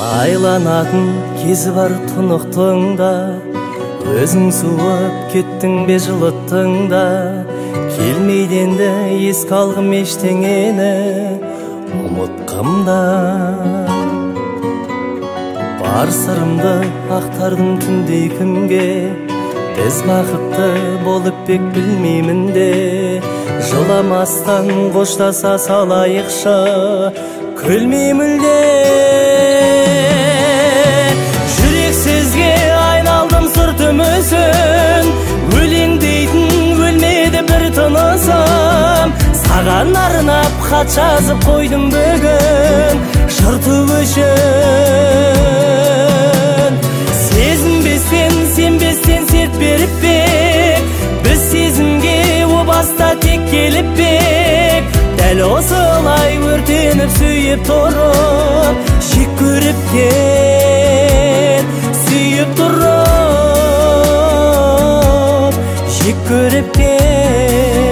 Айланатын кезі бар тұнықтыңда, өзің суып кеттің бе жылыттыңда, келмейденді еске алғым ештеңені ұмытқымда. Бар сырымды ақтардым түндей кімге, біз бақытты болып бек білмеймін де, жыламастан қоштаса салайықшы, күлмеймін де. Жүрексізге айналдым сыртым өзін, өлең дейтін өлмеді бір тынысым. Саған арнап хат жазып қойдым бүгін, жырты өшін. Сезінбестен, сенбестен серт беріп бек, біз сезімге о баста тек келіп бек. Дәл осылай өртеніп сүйіп тұрып, жек көріп кет. Сүйіп тұрып, жек көріп кет.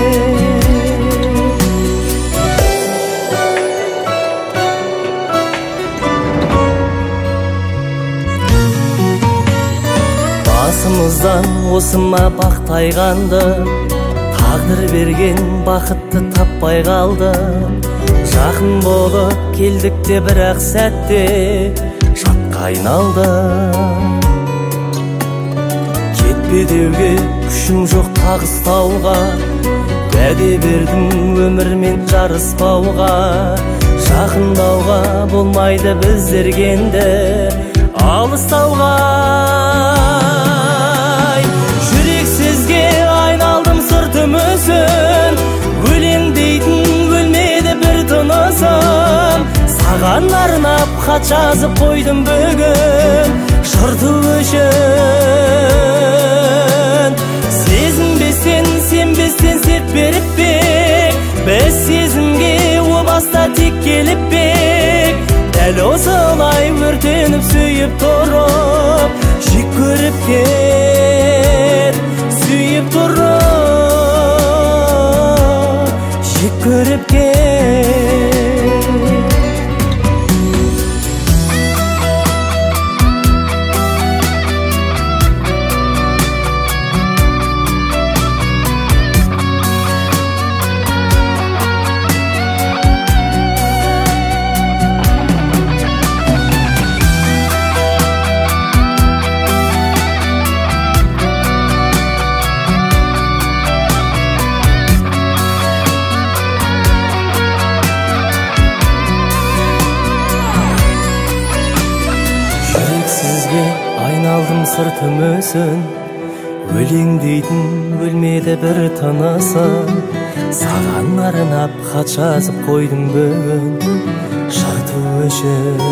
Басымыздан осыма бақ тайғанды, тағдыр берген бақытты таппай қалды. Жақын болып келдік те бірақ сәтте жатқа айналды. Кетпе деуге күшім жоқ тағыстауға, уәде бердім өмірмен жарыспауға. Жақындауға болмайды біздергенді алыстауға. Жүрексізге айналдым сыртым өзін, өлең дейтін өлмеді бір тынысым. Саған арнап хат жазып қойдым бүгін, жырты өшін. Сезінбестен, сенбестен серт беріп бек, біз сезімге о баста тек келіп бек. Дәл осылай өртеніп сүйіп тұрып, жек көріп кет. Сүйіп тұрып, жек көріп кет. Айналдым сыртым өзін, өлең дейтін өлмеді бір тынысым. Саған арнап хат жазып қойдым бүгін, жырты өшін.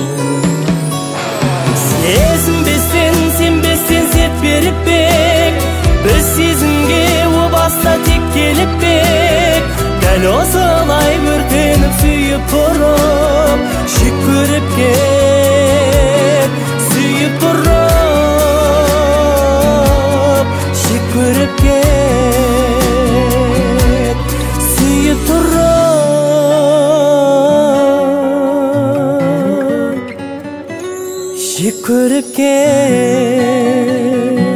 Сезінбестен, сенбестен серт беріп бек, біз сезімге о баста тек келіп бек. Дәл осылай өртеніп сүйіп тұрып, жек көріп кет. Сүйіп тұрып, жек көріп кет. Сүйіп тұрып, жек көріп кет.